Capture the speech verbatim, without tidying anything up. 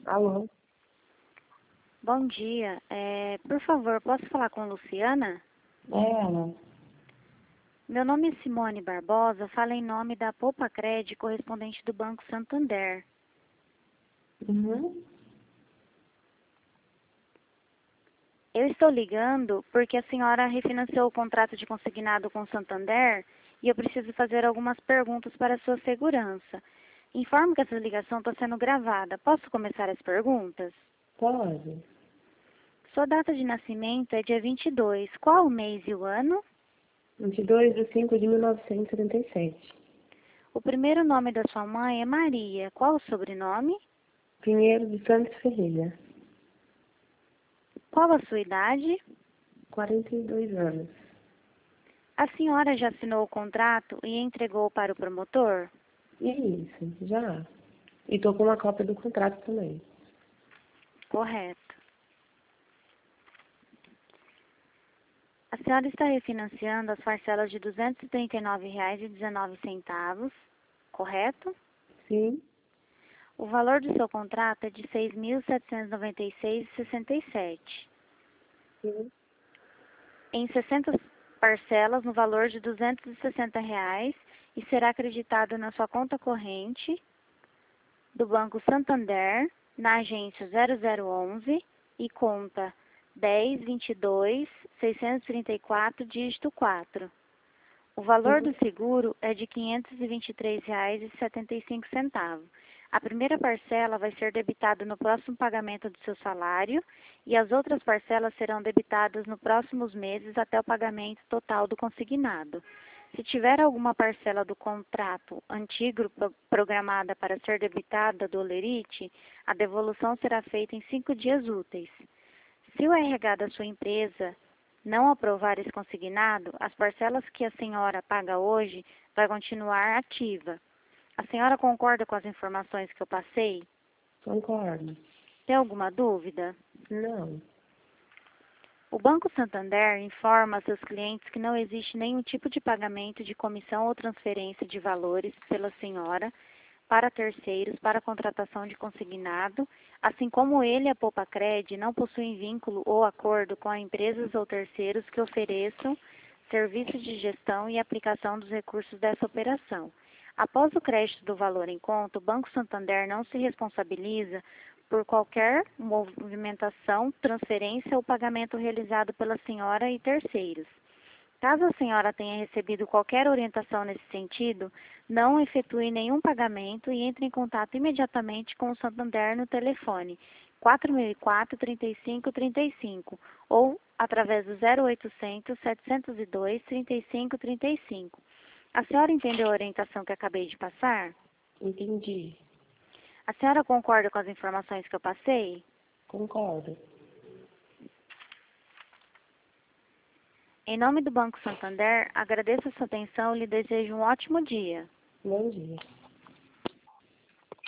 Alô? Bom dia. É, por favor, posso falar com Luciana? É ela. Meu nome é Simone Barbosa, falo em nome da Poupa Cred, correspondente do Banco Santander. Uhum. Eu estou ligando porque a senhora refinanciou o contrato de consignado com o Santander e eu preciso fazer algumas perguntas para a sua segurança. Informo que essa ligação está sendo gravada. Posso começar as perguntas? Pode. Sua data de nascimento é dia vinte e dois. Qual o mês e o ano? vinte e dois de cinco de mil novecentos e setenta e sete. O primeiro nome da sua mãe é Maria. Qual o sobrenome? Pinheiro de Santos Ferreira. Qual a sua idade? quarenta e dois anos. A senhora já assinou o contrato e entregou para o promotor? Isso, já. E tô com uma cópia do contrato também. Correto. A senhora está refinanciando as parcelas de duzentos e trinta e nove reais e dezenove centavos, correto? Sim. O valor do seu contrato é de seis mil setecentos e noventa e seis reais e sessenta e sete Sim. centavos. Em sessenta parcelas no valor de duzentos e sessenta reais e será acreditado na sua conta corrente do Banco Santander, na agência zero zero onze e conta dez, vinte e dois, seiscentos e trinta e quatro, dígito quatro. O valor Uhum. do seguro é de quinhentos e vinte e três reais e setenta e cinco centavos. A primeira parcela vai ser debitada no próximo pagamento do seu salário e as outras parcelas serão debitadas nos próximos meses até o pagamento total do consignado. Se tiver alguma parcela do contrato antigo pro- programada para ser debitada do Olerite, a devolução será feita em cinco dias úteis. Se o R H da sua empresa não aprovar esse consignado, as parcelas que a senhora paga hoje vai continuar ativa. A senhora concorda com as informações que eu passei? Concordo. Tem alguma dúvida? Não. O Banco Santander informa a seus clientes que não existe nenhum tipo de pagamento de comissão ou transferência de valores pela senhora para terceiros para a contratação de consignado, assim como ele e a Poupa Cred não possuem vínculo ou acordo com empresas ou terceiros que ofereçam serviços de gestão e aplicação dos recursos dessa operação. Após o crédito do valor em conta, o Banco Santander não se responsabiliza por qualquer movimentação, transferência ou pagamento realizado pela senhora e terceiros. Caso a senhora tenha recebido qualquer orientação nesse sentido, não efetue nenhum pagamento e entre em contato imediatamente com o Santander no telefone quatro mil e quatro, trinta e cinco, trinta e cinco ou através do zero oitocentos, setecentos e dois, trinta e cinco, trinta e cinco. A senhora entendeu a orientação que acabei de passar? Entendi. A senhora concorda com as informações que eu passei? Concordo. Em nome do Banco Santander, agradeço a sua atenção e lhe desejo um ótimo dia. Bom dia.